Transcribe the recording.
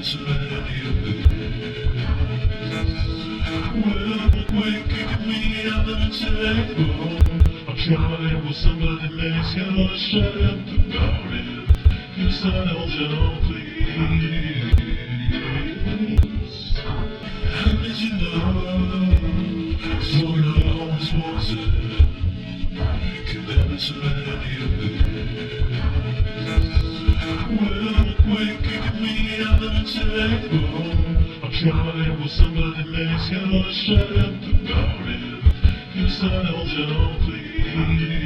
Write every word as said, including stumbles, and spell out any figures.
to any of it. Well, quit kicking me out of the table. I'm trying with somebody makes you shut up about it. You sound gentle, please. How did you know? So you always was it. Can never to any of it. Well, quit kicking me out of the table. I'm trying with somebody makes you shut up about it. You sound gentle, please.